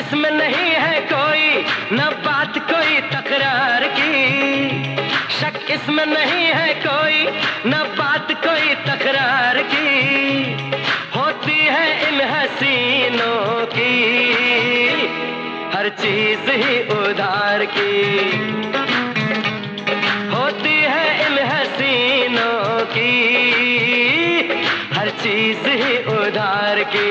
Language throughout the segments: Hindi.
इसमें नहीं है कोई न बात कोई तकरार की, शक इसमें नहीं है कोई न बात कोई तकरार की, होती है इन हसीनों की हर चीज ही उधार की, होती है इन हसीनों की हर चीज ही उधार की।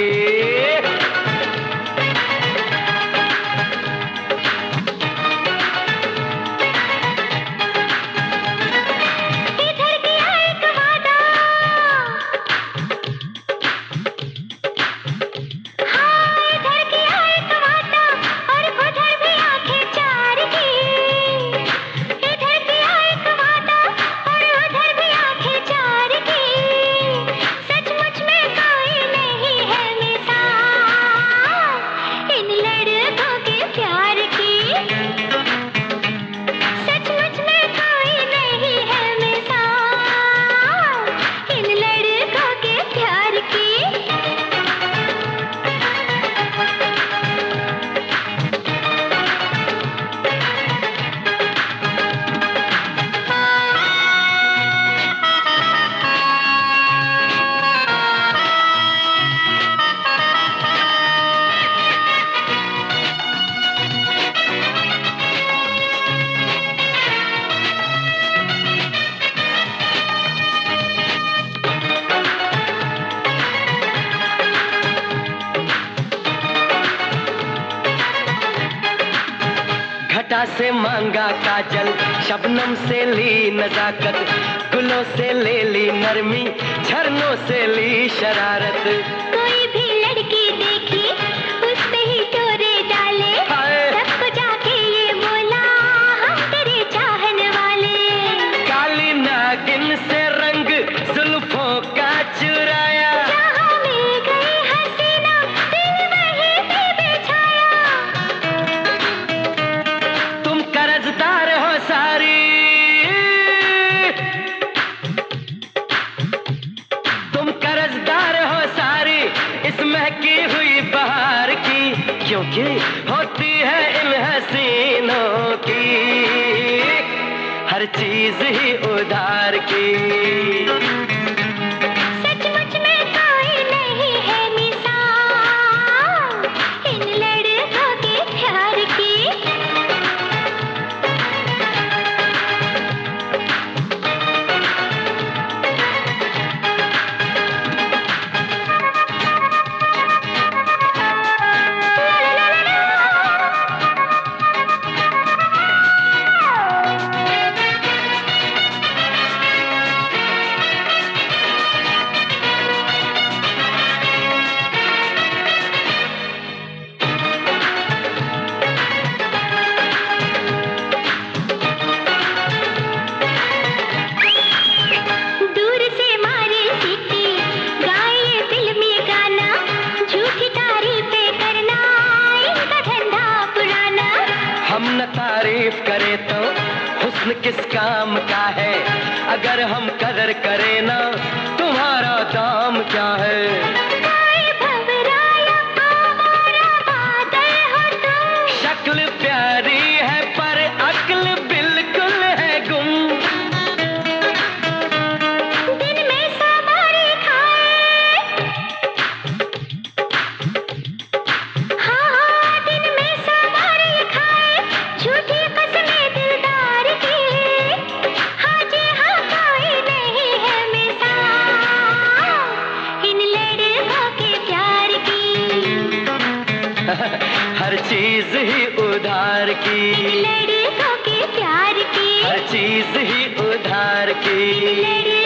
घटा से मांगा काजल, शबनम से ली नजाकत, गुलों से ले ली नरमी, झरनों से ली शरारत। कोई भी लड़की देखी उस पे ही टोरे डाले, सबको जाके ये बोला हम तेरे चाहने वाले। काली नागिन से रंग जुल्फों का चुराया, जहाँ मिल गई हसीना दिल वहीं पे बिछाया। तुम कर्जदार हो सारी, तुम कर्जदार हो सारी इस महकी हुई बहार की, क्योंकि होती है इन हसीनों की हर चीज ही उधार की। सचमुच में कोई नहीं है मिसाल इन लड़कों के प्यार की। दूर से मारे सीटी गाए फिल्मी गाना, झूठी तारीफें करना इनका धंधा पुराना। हम न तारीफ करें तो हुस्न किस काम का है, अगर हम कदर करें ना तुम्हारा दाम क्या है। कोई भंवराया आवारा बादल हो तुम, शक्ल प्यारी है पर अक्ल बिल्कुल है गुम, दिन में सवारी खाए, हाँ दिन में सवारी खाए, झूठी कसमें दिलदार की। हाँ जी हाँ कोई नहीं है मिसाल इन लड़कों के प्यार की। हर चीज ही उधार की, इन लड़कों के प्यार की, हर चीज ही उधार की। इन लड़कों